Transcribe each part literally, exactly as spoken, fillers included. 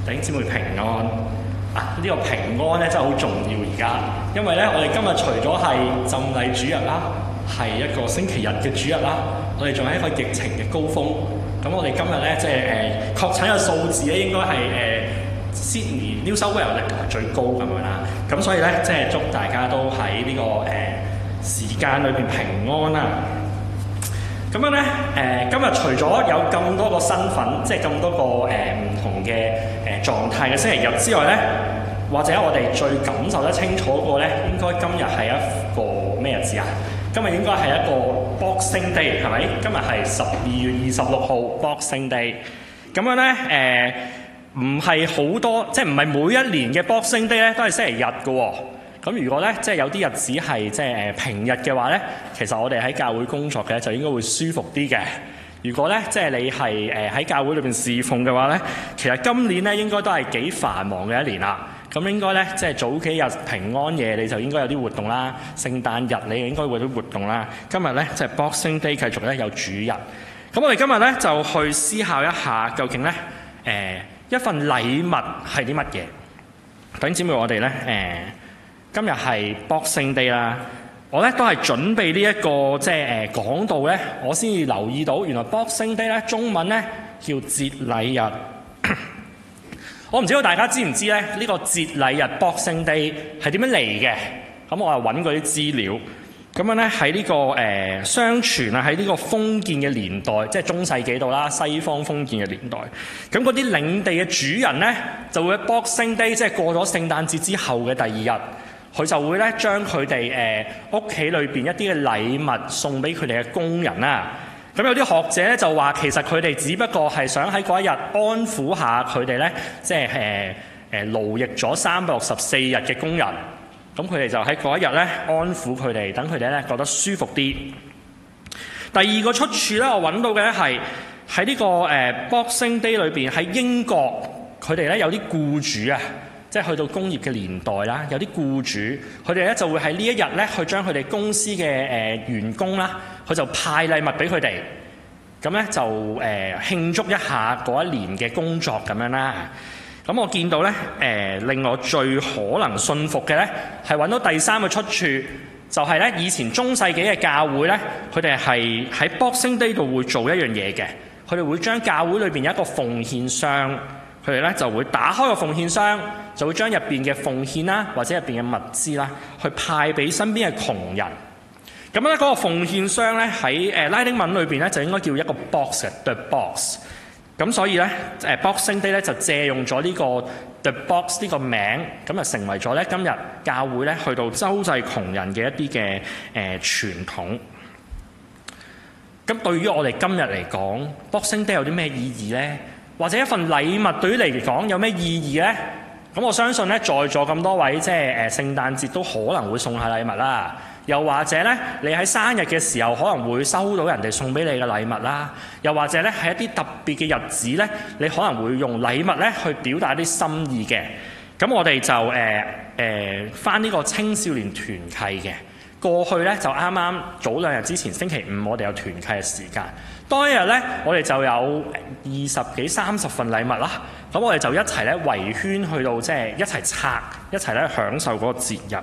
弟兄姊妹平安啊！呢、這個平安咧真係好重要而家，因為咧我哋今日除咗係浸禮主日啦，係一個星期日嘅主日啦，我哋仲係一個疫情嘅高峰。咁我哋今日咧即係誒確診嘅數字咧應該係誒 Sydney New South Wales 係最高咁樣啦。咁所以咧即係祝大家都喺呢、這個誒、呃、時間裏邊平安啦。咁樣咧，誒、呃、今日除咗有咁多個身份，即係咁多個誒唔、呃、同嘅誒、呃、狀態嘅星期日之外咧，或者我哋最感受得清楚個咧，應該今日係一個咩日子啊？今日應該係一個 Boxing Day， 係咪？今日係十二月二十六號 Boxing Day。咁樣咧，誒唔係好多，即係唔係每一年嘅 Boxing Day 咧都係星期日嘅喎、哦。咁如果咧，即係有啲日子係即係誒平日嘅話咧，其實我哋喺教會工作嘅就應該會舒服啲嘅。如果咧，即係你係誒喺教會裏邊侍奉嘅話咧，其實今年咧應該都係幾繁忙嘅一年啦。咁應該咧，即係早幾日平安夜你就應該有啲活動啦，聖誕日你應該會有啲活動啦。今日咧即係 Boxing Day 繼續咧有主日。咁我哋今日咧就去思考一下，究竟咧誒、呃、一份禮物係啲乜嘢？弟兄姊妹，我哋咧誒。呃今日係 Boxing Day 啦，我咧都係準備呢、這、一個即係誒講道咧，我先至留意到原來 Boxing Day 咧中文咧叫節禮日。我唔知道大家知唔知咧呢、這個節禮日 Boxing Day 係點樣嚟嘅？咁我係揾過啲資料，咁樣咧喺呢、這個誒、呃、相傳啊喺呢個封建嘅年代，即係中世紀度啦，西方封建嘅年代，咁嗰啲領地嘅主人咧就會喺 Boxing Day， 即係過咗聖誕節之後嘅第二日。佢就會咧將佢哋誒屋企裏邊一啲嘅禮物送俾佢哋嘅工人啦。咁有啲學者咧就話，其實佢哋只不過係想喺嗰一日安撫下佢哋咧，即係誒誒勞役咗三百六十四日嘅工人。咁佢哋就喺嗰一日咧安撫佢哋，等佢哋咧覺得舒服啲。第二個出處咧，我揾到嘅咧係喺呢個誒 Boxing Day 裏邊，喺英國佢哋咧有啲僱主啊。即係去到工業嘅年代啦，有啲僱主佢哋咧就會喺呢一日咧去將佢哋公司嘅誒、呃、員工啦，佢就派禮物俾佢哋，咁咧就誒、呃、慶祝一下嗰一年嘅工作咁樣啦。咁我見到咧誒、呃、令我最可能信服嘅咧係揾到第三個出處，就係、是、咧以前中世紀嘅教會咧，佢哋係喺 Boxing Day 度會做一樣嘢嘅，佢哋會將教會裏邊有一個奉獻箱。佢哋咧就會打開個奉獻箱，就會將入邊嘅奉獻啦，或者入邊嘅物資啦，去派俾身邊嘅窮人。咁咧嗰個奉獻箱咧喺誒拉丁文裏邊咧就應該叫一個 box 嘅 the box。咁所以咧誒 Boxing Day 咧就借用咗呢個 the box 呢個名，咁就成為咗咧今日教會咧去到周濟窮人嘅一啲嘅誒傳統。咁對於我哋今日嚟講 ，Boxing Day 有啲咩意義咧？或者一份禮物對於你嚟講有咩意義呢？咁我相信咧，在座咁多位即係誒聖誕節都可能會送下禮物啦。又或者咧，你喺生日嘅時候可能會收到人哋送俾你嘅禮物啦。又或者咧，喺一啲特別嘅日子咧，你可能會用禮物咧去表達啲心意嘅。咁我哋就誒誒返呢個青少年團契嘅。過去咧就啱啱早兩日之前星期五，我哋有團契嘅時間。當日咧，我哋就有二十幾三十份禮物啦。咁我哋就一齊咧圍圈去到即係一齊拆，一齊咧享受嗰個節日。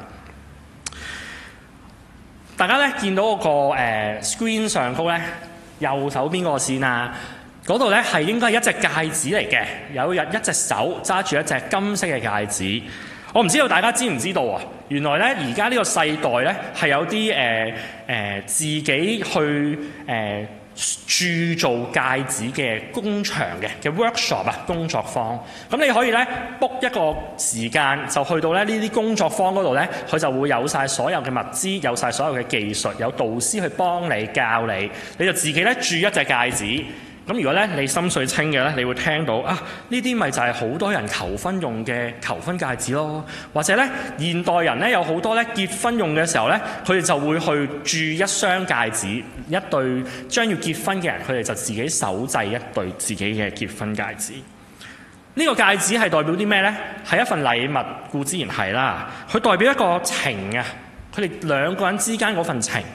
大家咧見到嗰、那個誒、呃、screen 上高咧右手邊嗰個線啊，嗰度咧係應該係一隻戒指嚟嘅，有日一隻手揸住一隻金色嘅戒指。我唔知道大家知唔知道啊？原來咧而家呢個世代咧係有啲誒誒自己去誒。呃鑄造戒指嘅工場嘅嘅 workshop 啊，工作坊。咁你可以咧 book 一個時間，就去到咧呢啲工作坊嗰度咧，佢就會有晒所有嘅物資，有晒所有嘅技術，有導師去幫你教你，你就自己咧鑄一隻戒指。咁如果咧你心水清嘅咧，你會聽到啊，呢啲咪就係好多人求婚用嘅求婚戒指咯。或者咧現代人咧有好多咧結婚用嘅時候咧，佢哋就會去鑄一雙戒指，一對將要結婚嘅人，佢哋就自己手製一對自己嘅結婚戒指。呢個戒指係代表啲咩咧？係一份禮物，固之然係啦。佢代表一個情啊，佢哋兩個人之間嗰份情。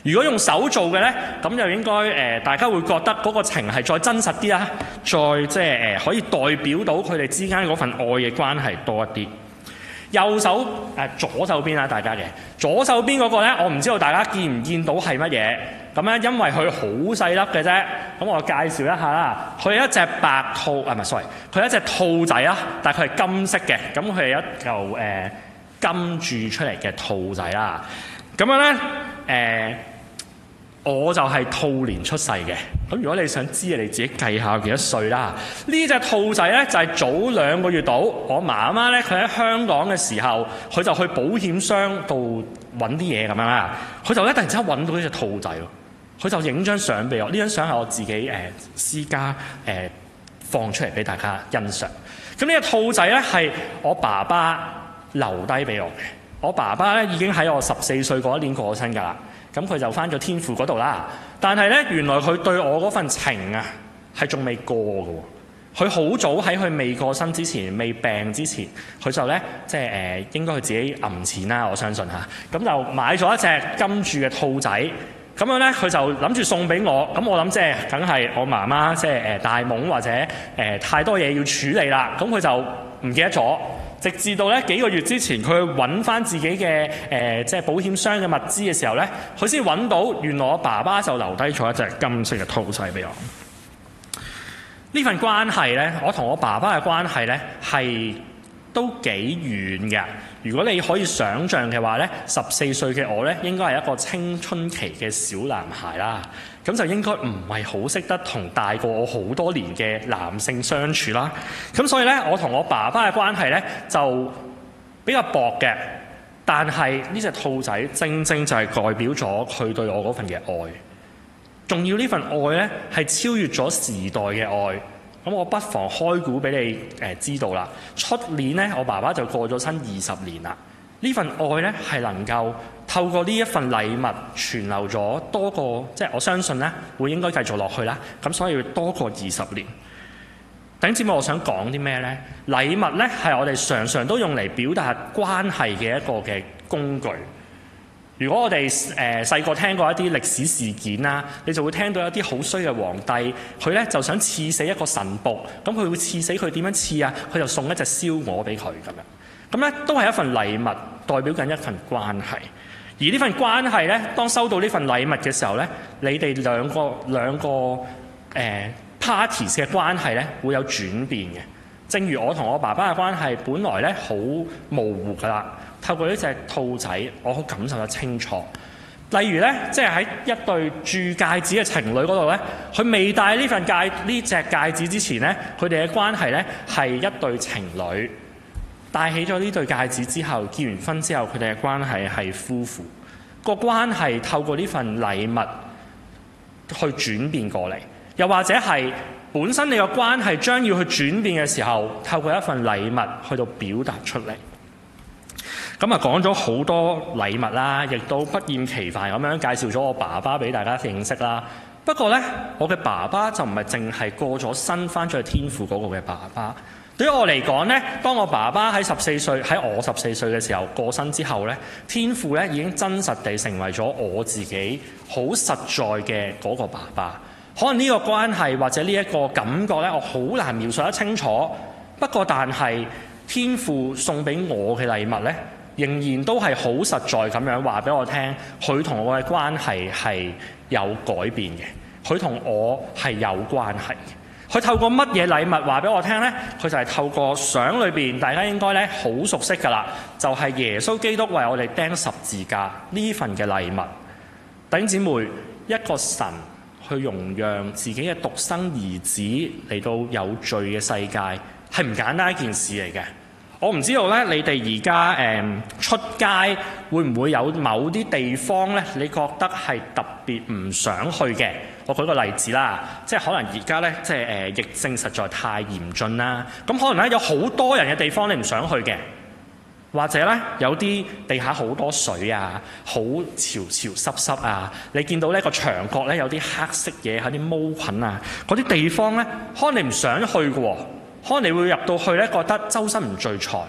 如果用手做嘅咧，咁就應該誒、呃、大家會覺得嗰個情係再真實啲啦，再即係誒可以代表到佢哋之間嗰份愛嘅關係多一啲。右手誒、呃、左手邊啊，大家嘅左手邊嗰個咧，我唔知道大家見唔見到係乜嘢？咁咧，因為佢好細粒嘅啫，咁我介紹一下啦。佢係一隻白兔啊，唔係 sorry，佢係一隻兔仔啊，但係佢係金色嘅，咁佢係一嚿誒、呃、金鑄出嚟嘅兔仔啦。咁樣咧誒。呃我就係兔年出世嘅，咁如果你想知，你自己計下幾多歲啦。呢隻兔仔咧就係早兩個月到，我媽媽咧佢喺香港嘅時候，佢就去保險箱度揾啲嘢咁樣啦。佢就咧突然之間揾到呢隻兔仔喎，佢就影張相俾我。呢張相係我自己誒、呃、私家誒、呃、放出嚟俾大家欣賞。咁呢隻兔仔咧係我爸爸留低俾我嘅。我爸爸咧已經喺我十四歲嗰一年過咗身㗎啦。咁佢就翻咗天父嗰度啦，但係咧原來佢對我嗰份情啊係仲未過嘅喎。佢好早喺佢未過身之前、未病之前，佢就咧即係誒、呃、應該佢自己揞錢啦，我相信嚇。咁就買咗一隻金鑄嘅兔仔，咁樣咧佢就諗住送俾我。咁我諗即係梗係我媽媽即係誒大懵或者誒、呃、太多嘢要處理啦。咁佢就唔記得咗。直至到咧幾個月之前，佢去揾翻自己嘅誒、呃、即係保險箱嘅物資嘅時候咧，佢先揾到原來我爸爸就留低咗一隻金色嘅兔仔俾我。呢份關係咧，我同我爸爸嘅關係咧係都幾遠嘅。如果你可以想像嘅話咧，十四歲嘅我咧應該係一個青春期嘅小男孩啦。咁就應該唔係好識得同大過我好多年嘅男性相處啦。咁所以咧，我同我爸爸嘅關係咧就比較薄嘅。但係呢隻兔仔正正就係代表咗佢對我嗰份嘅愛。仲要呢份愛咧係超越咗時代嘅愛。咁我不妨開估俾你誒、呃、知道啦。出年咧，我爸爸就過咗身二十年啦。呢份愛咧係能夠透過呢一份禮物傳流咗多過，即係我相信咧會應該繼續落去啦。咁所以要多過二十年。弟兄姊妹，我想講啲咩呢？禮物咧係我哋常常都用嚟表達關係嘅一個嘅工具。如果我哋誒細個聽過一啲歷史事件啦，你就會聽到一啲好衰嘅皇帝，佢咧就想刺死一個神僕，咁佢會刺死佢點樣刺啊？佢就送一隻燒鵝俾佢咁樣，咁咧都係一份禮物，代表緊一份關係。而呢份關係咧，當收到呢份禮物嘅時候咧，你哋兩個兩個誒、呃、parties 嘅關係咧會有轉變嘅。正如我同我爸爸嘅關係，本來咧好模糊㗎啦。透過呢隻兔仔，我好感受得清楚。例如咧，即係喺一對鑄戒指嘅情侶嗰度咧，佢未戴呢份戒呢隻戒指之前咧，佢哋嘅關係咧係一對情侶。戴起咗呢對戒指之後，結完婚之後，佢哋嘅關係係夫婦。個關係透過呢份禮物去轉變過嚟，又或者係本身你個關係將要去轉變嘅時候，透過一份禮物去到表達出嚟。咁啊，講咗好多禮物啦，亦都不厭其煩咁樣介紹咗我爸爸俾大家認識啦。不過呢，我嘅爸爸就唔係淨係過咗身翻咗去天父嗰個嘅爸爸。對於我嚟講呢，當我爸爸喺十四歲，喺我十四歲嘅時候過身之後呢，天父呢已經真實地成為咗我自己好實在嘅嗰個爸爸。可能呢個關係或者呢一個感覺呢，我好難描述得清楚。不過但係天父送俾我嘅禮物呢，仍然都係好實在咁樣話俾我聽，佢同我嘅關係係有改變嘅，佢同我係有關係嘅。佢透過乜嘢禮物話俾我聽呢？佢就係透過相裏邊，大家應該咧好熟悉㗎啦，就係耶穌基督為我哋釘十字架呢份嘅禮物。弟兄姊妹，一個神去容讓自己嘅獨生兒子嚟到有罪嘅世界，係唔簡單一件事嚟嘅。我唔知道咧，你哋而家誒出街會唔會有某啲地方咧？你覺得係特別唔想去嘅？我舉個例子啦，即係可能而家咧，即係誒、呃、疫症實在太嚴峻啦，咁可能咧有好多人嘅地方你唔想去嘅，或者咧有啲地下好多水啊，好潮潮濕濕啊，你見到呢個牆角咧有啲黑色嘢，有啲毛菌啊，嗰啲地方咧，可能你唔想去嘅喎。可能你會入到去咧，覺得周身唔聚財，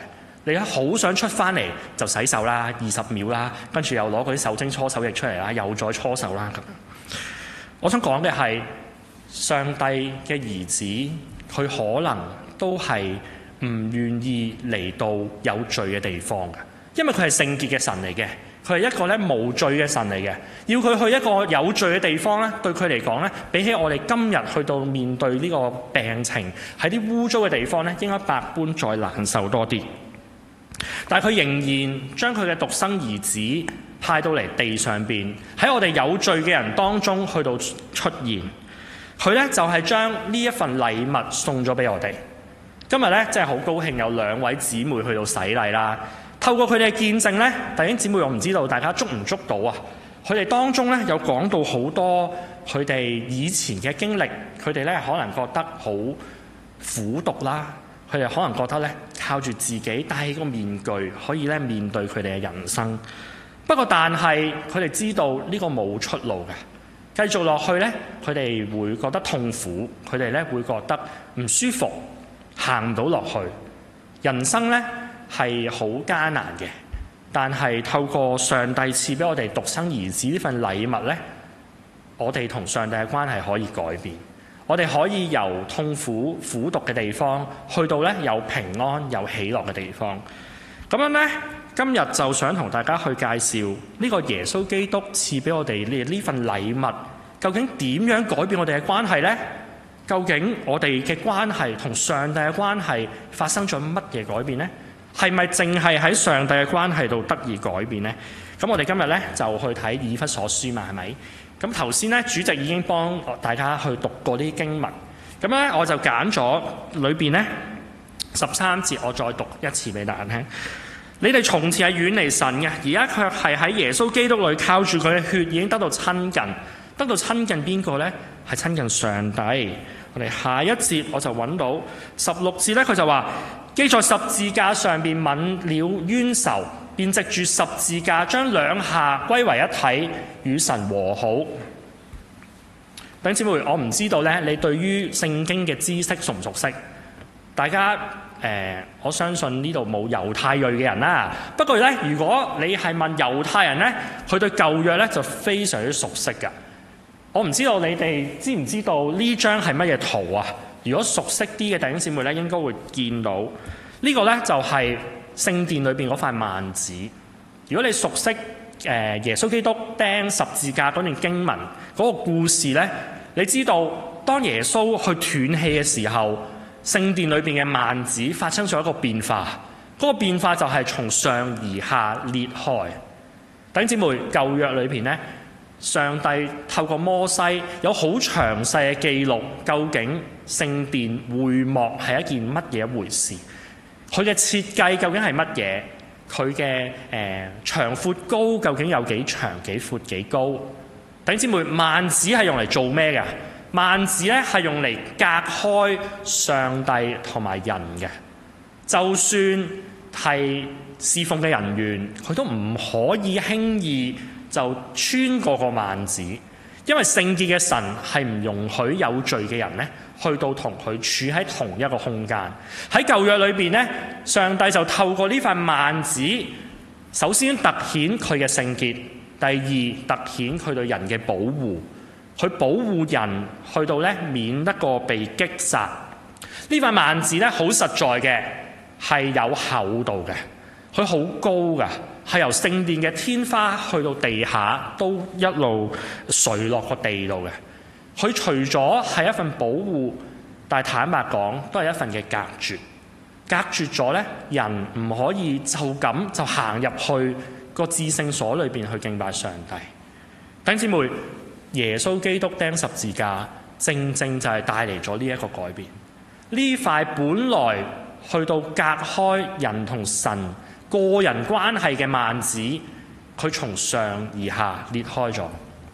你好想出翻嚟就洗手啦，二十秒啦，跟住又攞嗰啲手精搓手液出嚟啦，又再搓手啦咁。我想講嘅係上帝嘅兒子，佢可能都係唔願意嚟到有罪嘅地方嘅，因為佢係聖潔嘅神嚟嘅，佢係一個咧無罪嘅神嚟嘅。要佢去一個有罪嘅地方咧，對佢嚟講咧，比起我哋今日去到面對呢個病情喺啲污糟嘅地方咧，應該百般再難受多啲。但係佢仍然將佢嘅獨生兒子派到嚟地上邊，喺我哋有罪嘅人當中去到出現。佢咧就係將呢一份禮物送咗俾我哋。今日咧真係好高興有兩位姊妹去到洗禮啦。透過佢哋嘅見證咧，弟兄姊妹，我唔知道大家捉唔捉到啊？佢哋當中咧有講到好多佢哋以前嘅經歷，佢哋咧可能覺得好苦毒啦，佢哋可能覺得咧靠住自己戴起個面具可以咧面對佢哋嘅人生。不過但係佢哋知道呢個冇出路嘅，繼續落去咧，佢哋會覺得痛苦，佢哋咧會覺得唔舒服，行唔到落去。人生咧係好艱難嘅，但係透過上帝賜俾我哋獨生兒子呢份禮物咧，我哋同上帝嘅關係可以改變。我哋可以由痛苦苦毒嘅地方去到咧有平安有喜樂嘅地方。咁樣咧，今日就想同大家去介紹呢個耶穌基督賜俾我哋呢呢份禮物，究竟點樣改變我哋嘅關係呢？究竟我哋嘅關係同上帝嘅關係發生咗乜嘢改變呢？係咪淨係喺上帝嘅關係度得以改變呢？咁我哋今日咧就去睇以弗所書嘛，係咪？咁頭先咧主席已經幫大家去讀過啲經文，咁咧我就揀咗裏邊咧十三節，我再讀一次俾大家聽。你哋從前係遠離神嘅，而家卻係喺耶穌基督裏靠住佢嘅血已經得到親近。得到親近邊個呢？係親近上帝。我哋下一節我就揾到十六節咧，佢就話：既在十字架上邊泯了冤仇，便藉住十字架將兩下歸為一體，與神和好。弟兄姊妹，我唔知道咧，你對於聖經嘅知識熟唔熟悉？大家誒、呃，我相信呢度冇猶太裔嘅人啦。不過咧，如果你係問猶太人咧，佢對舊約咧就非常之熟悉㗎。我唔知道你哋知唔知道呢張係乜嘢圖啊？如果熟悉啲嘅弟兄姊妹咧，應該會見到呢個咧就係聖殿裏邊嗰塊幔子。如果你熟悉誒耶穌基督釘十字架嗰段經文嗰個故事咧，你知道當耶穌去斷氣嘅時候，聖殿裏邊嘅幔子發生咗一個變化。嗰個變化就係從上而下裂開。弟兄姊妹，舊約裏邊咧，上帝透過摩西有好詳細嘅記錄，究竟聖殿會幕係一件乜嘢一回事？佢嘅設計究竟係乜嘢？佢嘅誒長闊高究竟有幾長、幾闊、幾高？弟兄姊妹，幔子係用嚟做咩嘅？幔子咧係用嚟隔開上帝同埋人嘅。就算係侍奉嘅人員，佢都唔可以輕易就穿過個幔子，因為聖潔嘅神係唔容許有罪嘅人咧去到同佢處喺同一個空間。喺舊約裏邊咧，上帝就透過呢塊幔子，首先突顯佢嘅聖潔，第二突顯佢對人嘅保護，佢保護人去到咧免得個被擊殺。呢塊幔子咧好實在嘅，係有厚度嘅，佢好高㗎。係由聖殿嘅天花去到地下，都一路垂落個地度嘅。佢除咗係一份保護，但係坦白講，都係一份嘅隔絕。隔絕咗咧，人唔可以就咁就行入去個至聖所裏邊去敬拜上帝。弟兄姊妹，耶穌基督釘十字架，正正就係帶嚟咗呢一個改變。呢塊本來去到隔開人同神個人關係嘅幔子，佢從上而下裂開咗。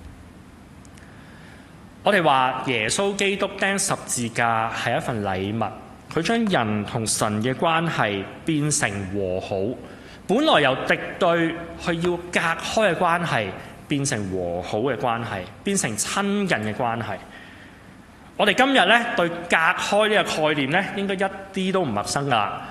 我哋話耶穌基督釘十字架係一份禮物，佢將人同神嘅關係變成和好。本來由敵對去要隔開嘅關係，變成和好嘅關係，變成親近嘅關係。我哋今日咧對隔開呢個概念咧，應該一啲都唔陌生㗎。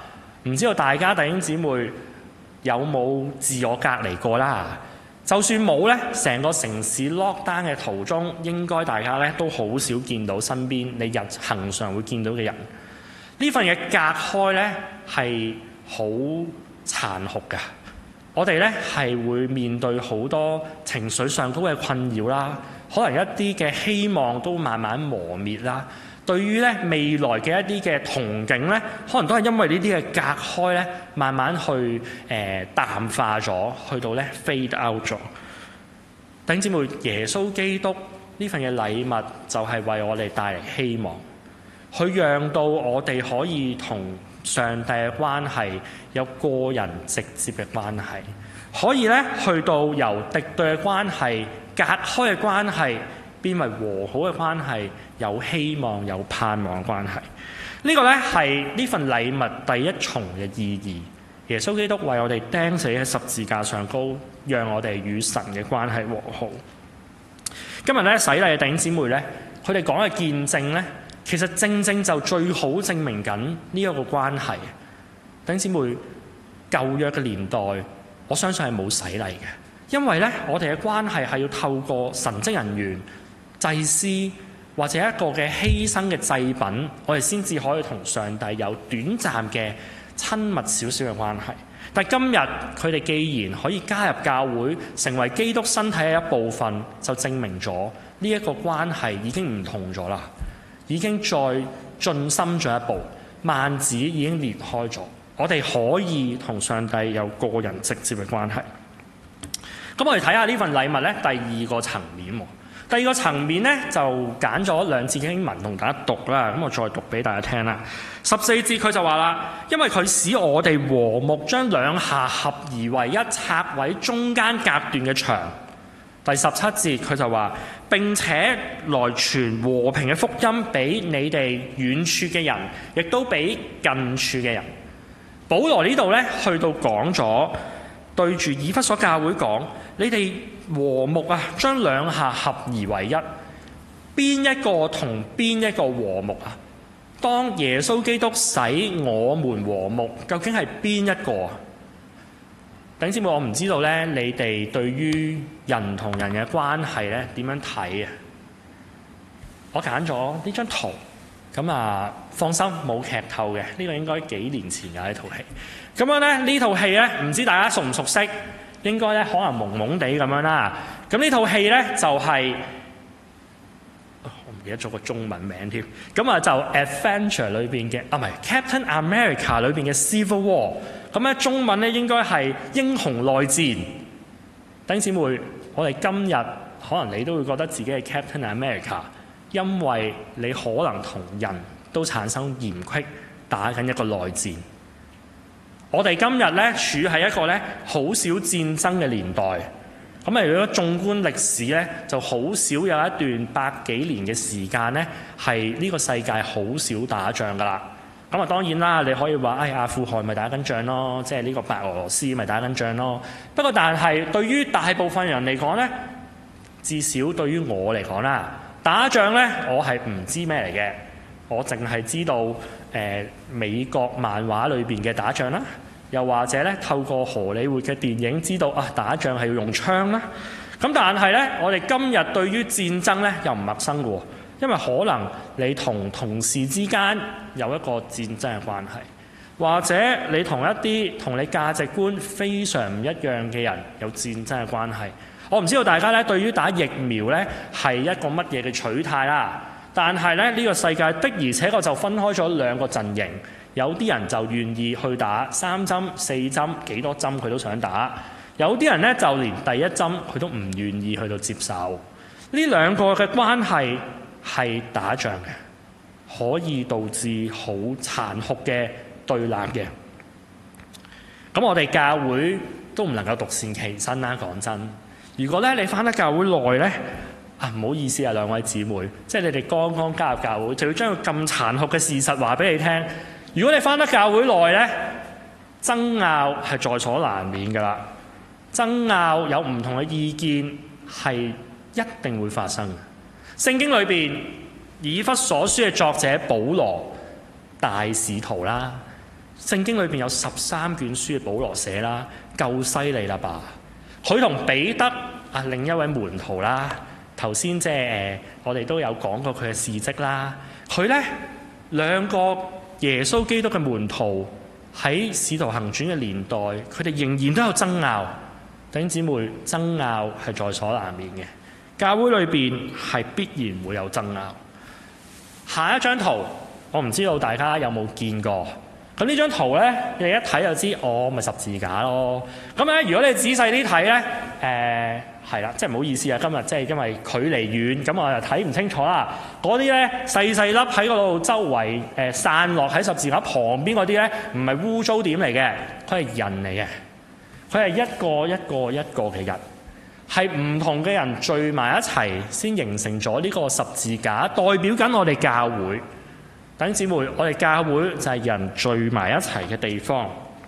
唔知道大家弟兄姊妹有冇自我隔離過啦？就算冇呢，成個城市 lockdown 嘅途中，應該大家呢都好少見到身邊你日恆常會見到嘅人。呢份嘅隔開呢係好殘酷㗎。我哋呢係會面對好多情緒上高嘅困擾啦，可能一啲嘅希望都慢慢磨滅啦。對於咧未來嘅一啲嘅憧憬咧，可能都係因為呢啲嘅隔開咧，慢慢去誒、呃、淡化咗，去到咧 fade out 咗。弟兄姊妹，耶穌基督呢份嘅禮物就係為我哋帶嚟希望，去讓到我哋可以同上帝嘅關係有個人直接嘅關係，可以咧去到由敵對嘅關係、隔開嘅關係，變為和好嘅關係，有希望、有盼望嘅關係。呢個呢係呢份禮物第一重嘅意義。耶穌基督為我哋釘死喺十字架上高，讓我哋與神嘅關係和好。今日呢，洗禮嘅弟兄姊妹呢，佢哋講嘅見證呢，其實正正就最好證明緊呢一個關係。弟兄姊妹，舊約嘅年代，我相信係冇洗禮嘅，因為呢，我哋嘅關係係要透過神職人員、祭司或者一個嘅犧牲嘅祭品，我哋先至可以同上帝有短暫嘅親密少少嘅關係。但今日佢哋既然可以加入教會，成為基督身體嘅一部分，就證明咗呢一個關係已經唔同咗啦，已經再進深咗一步，幔子已經裂開咗，我哋可以同上帝有個人直接嘅關係。咁我哋睇下呢份禮物呢，第二個層面。第二個層面呢，就揀咗兩節經文同大家讀啦。咁我再讀俾大家聽啦。十四節佢就話啦，因為佢使我哋和睦，將兩下合而為一，拆毀中間隔斷嘅牆。第十七節佢就話，並且來傳和平嘅福音俾你哋遠處嘅人，亦都俾近處嘅人。保羅呢度呢，去到講咗，對住以弗所教會講，你哋和睦啊，將兩下合而為一。邊一個同邊一個和睦啊？當耶穌基督使我們和睦，究竟係邊一個啊？弟兄姊妹，我唔知道咧，你哋對於人同人嘅關係咧點樣睇啊？我揀咗呢張圖，咁啊，放心冇劇透嘅，呢、這個應該幾年前嘅一套戲。咁樣咧，呢套戲咧，唔知大家熟唔熟悉？應該咧可能朦朦地咁樣啦。咁呢套戲咧就係、是、我唔記得咗個中文名添。咁啊就 Adventure 裏邊嘅啊，唔係 Captain America 裏邊嘅 Civil War。咁咧中文咧應該係英雄內戰。弟兄姊妹，我哋今日可能你都會覺得自己係 Captain America， 因為你可能同人都產生嫌隙，打緊一個內戰。我哋今日咧處喺一個咧好少戰爭嘅年代，咁啊如果縱觀歷史咧，就好少有一段百幾年嘅時間咧係呢個世界好少打仗噶啦。咁啊當然啦，你可以話，哎阿富汗咪打緊仗咯，即係呢個白俄羅斯咪打緊仗咯。不過但係對於大部分人嚟講咧，至少對於我嚟講啦，打仗咧我係唔知咩嚟嘅，我淨係知道誒、呃、美國漫畫裏邊嘅打仗啦。又或者咧，透過荷里活嘅電影知道啊，打仗係要用槍啦。咁但係咧，我哋今日對於戰爭咧又唔陌生嘅喎，因為可能你同同事之間有一個戰爭嘅關係，或者你同一啲同你價值觀非常唔一樣嘅人有戰爭嘅關係。我唔知道大家咧對於打疫苗咧係一個乜嘢嘅取態啦，但係咧呢個世界的而且確就分開咗兩個陣營。有啲人就願意去打三針、四針，幾多針佢都想打。有啲人咧就連第一針佢都唔願意去到接受。呢兩個嘅關係係打仗嘅，可以導致好殘酷嘅對立嘅。咁我哋教會都唔能夠獨善其身啦。講真，如果咧你返得教會耐咧，啊唔好意思啊兩位姊妹，即係你哋剛剛加入教會，就要將個咁殘酷嘅事實話俾你聽。如果你返得教會耐呢，爭拗係在所難免㗎啦。爭拗有唔同嘅意見係一定會發生嘅。聖經裏邊以弗所書嘅作者保羅，大使徒啦， 聖經裏邊有十三卷書嘅保羅寫啦，夠犀利啦吧？佢同彼得啊，另一位門徒啦，頭先即係誒，我哋都有講過佢嘅事蹟啦。佢咧兩個耶穌基督嘅門徒喺使徒行傳嘅年代，佢哋仍然都有爭拗。弟兄姊妹，爭拗係在所難免嘅，教會裏邊係必然會有爭拗。下一張圖，我唔知道大家有冇見過。咁呢張圖咧，你一睇就知，哦，咪十字架咯。咁咧，如果你仔細啲睇咧，誒係啦，即係唔好意思啊，今日即係因為距離遠，咁我就睇唔清楚啦。嗰啲咧細細粒喺嗰度周圍誒、呃、散落喺十字架旁邊嗰啲咧，唔係污糟點嚟嘅，佢係人嚟嘅。佢係一個一個一個嘅人，係唔同嘅人聚埋一齊，先形成咗呢個十字架，代表緊我哋教會。弟兄姊妹，我哋教會就係人聚埋一齊嘅地方。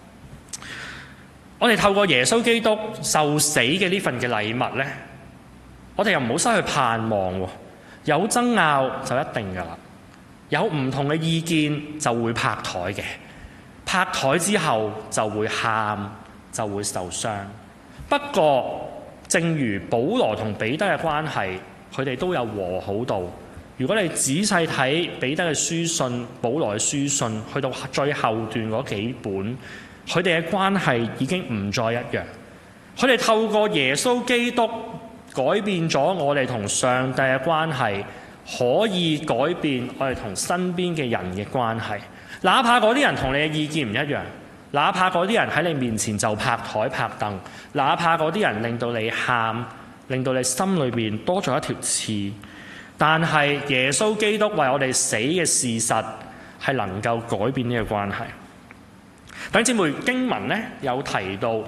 我哋透過耶穌基督受死嘅呢份嘅禮物咧，我哋又唔好失去盼望喎。有爭拗就一定噶啦，有唔同嘅意見就會拍台嘅，拍台之後就會喊，就會受傷。不過，正如保羅同彼得嘅關係，佢哋都有和好到。如果你仔細睇彼得嘅書信、保羅嘅書信，去到最後段嗰幾本，佢哋嘅關係已經唔再一樣。佢哋透過耶穌基督改變咗我哋同上帝嘅關係，可以改變我哋同身邊嘅人嘅關係。哪怕嗰啲人同你嘅意見唔一樣，哪怕嗰啲人喺你面前就拍台拍凳，哪怕嗰啲人令到你喊，令到你心裏邊多咗一條刺。但係耶穌基督為我哋死嘅事實係能夠改變呢個關係。弟兄姊妹，經文咧有提到，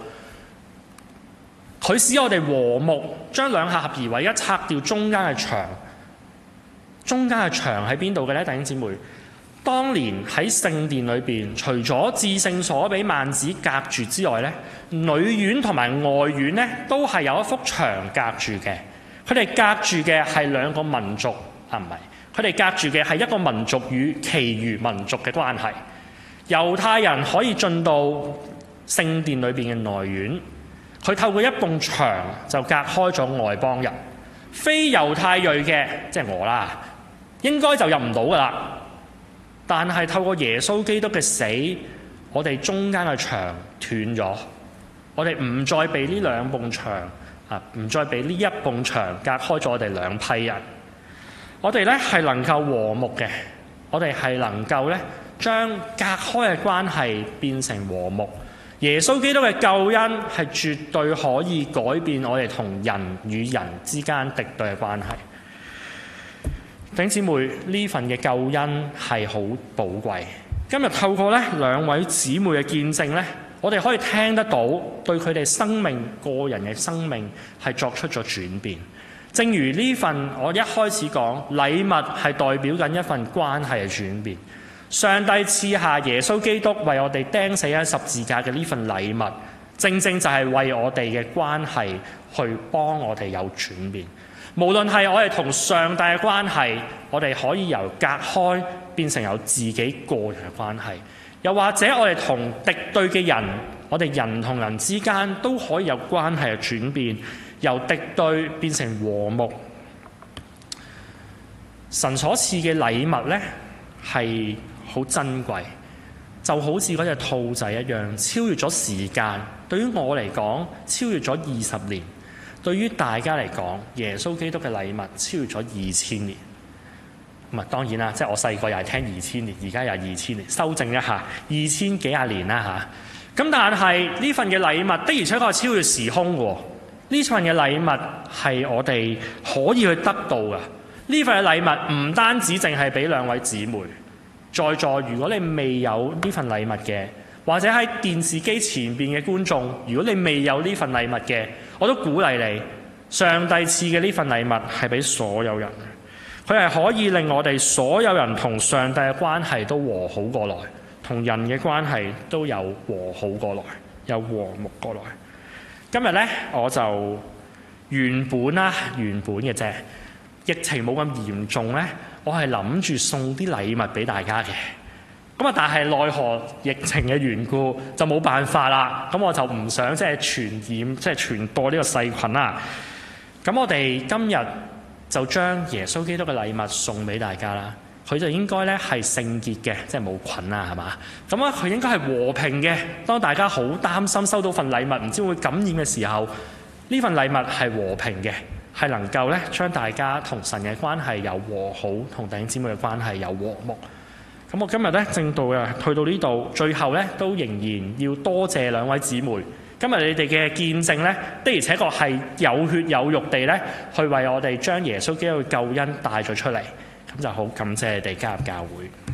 佢使我哋和睦，將兩下合而為一，拆掉中間嘅牆。中間嘅牆喺邊度嘅咧？弟兄姊妹，當年喺聖殿裏邊，除咗至聖所俾幔子隔住之外咧，女院同埋外院咧都係有一幅牆隔住嘅。佢哋隔住嘅係兩個民族，啊唔係，佢哋隔住嘅係一個民族與其餘民族嘅關係。猶太人可以進到聖殿裏邊嘅內院，佢透過一埲牆就隔開咗外邦人。非猶太裔嘅，即係我啦，應該就入唔到噶啦。但係透過耶穌基督嘅死，我哋中間嘅牆斷咗，我哋唔再被呢兩埲牆啊，唔再俾呢一埲牆隔開咗我哋兩批人。我哋咧係能夠和睦嘅，我哋係能夠咧將隔開嘅關係變成和睦。耶穌基督嘅救恩係絕對可以改變我哋同人與人之間敵對嘅關係。弟兄姊妹，呢份嘅救恩係好寶貴。今日透過咧兩位姊妹嘅見證咧，我哋可以聽得到對佢哋生命、個人嘅生命係作出咗轉變。正如呢份我一開始講，禮物係代表緊一份關係嘅轉變。上帝賜下耶穌基督為我哋釘死喺十字架嘅呢份禮物，正正就係為我哋嘅關係去幫我哋有轉變。無論係我哋同上帝嘅關係，我哋可以由隔開變成有自己個人嘅關係。又或者我哋同敵對嘅人，我哋人同人之間都可以有關係嘅轉變，由敵對變成和睦。神所賜嘅禮物呢，係好珍貴，就好似嗰隻兔仔一樣，超越咗時間。對於我嚟講，超越咗二十年；對於大家嚟講，耶穌基督嘅禮物超越咗二千年。咁啊，當然啦，即係我細個又係聽二千年，而家又係二千年，修正一下，二千幾廿年啦嚇。咁但係呢份嘅禮物的而且確係超越時空嘅。呢份嘅禮物係我哋可以去得到嘅。呢份嘅禮物唔單止淨係俾兩位姊妹，在座如果你未有呢份禮物嘅，或者喺電視機前邊嘅觀眾，如果你未有呢份禮物嘅，我都鼓勵你，上帝賜嘅呢份禮物係俾所有人。佢係可以令我哋所有人同上帝嘅關係都和好過來，同人嘅關係都有和好過來，有和睦過來。今日呢，我就原本啦，原本嘅啫。疫情冇咁嚴重呢，我係諗住送啲禮物俾大家嘅。 咁啊，但係奈何疫情嘅緣故，就冇辦法啦。咁我就唔想即係傳染，即係傳播呢個細菌啦。咁我哋今日就將耶穌基督嘅禮物送俾大家啦。佢就應該咧係聖潔嘅，即係冇菌啊，係嘛？咁啊，佢應該係和平嘅。當大家好擔心收到份禮物唔知會感染嘅時候，呢份禮物係和平嘅，係能夠咧將大家同神嘅關係有和好，同弟兄姊妹嘅關係有和睦。咁我今日咧正道啊，去到呢度，最後咧都仍然要多謝兩位姊妹。今日你哋嘅見證咧，的而且確係有血有肉地咧，去為我哋將耶穌基督嘅救恩帶咗出嚟。咁就好感謝你哋加入教會。